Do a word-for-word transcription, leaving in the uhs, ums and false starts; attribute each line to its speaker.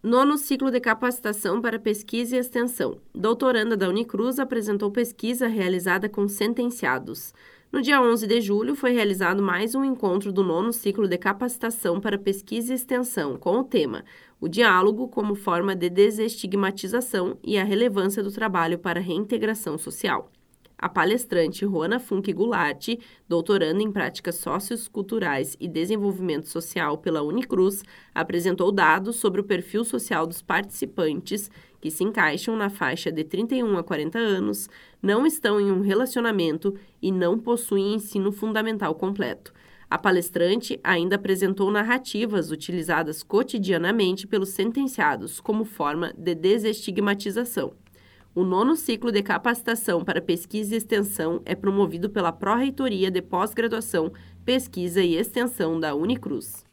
Speaker 1: Nono ciclo de capacitação para pesquisa e extensão. Doutoranda da Unicruz apresentou pesquisa realizada com sentenciados. No dia onze de julho, foi realizado mais um encontro do nono ciclo de capacitação para pesquisa e extensão, com o tema O Diálogo como Forma de Desestigmatização e a Relevância do Trabalho para a Reintegração Social. A palestrante Roana Funk Goulart, doutoranda em Práticas Socioculturais e Desenvolvimento Social pela Unicruz, apresentou dados sobre o perfil social dos participantes que se encaixam na faixa de trinta e um a quarenta anos, não estão em um relacionamento e não possuem ensino fundamental completo. A palestrante ainda apresentou narrativas utilizadas cotidianamente pelos sentenciados como forma de desestigmatização. O nono ciclo de capacitação para pesquisa e extensão é promovido pela Pró-Reitoria de Pós-Graduação, Pesquisa e Extensão da Unicruz.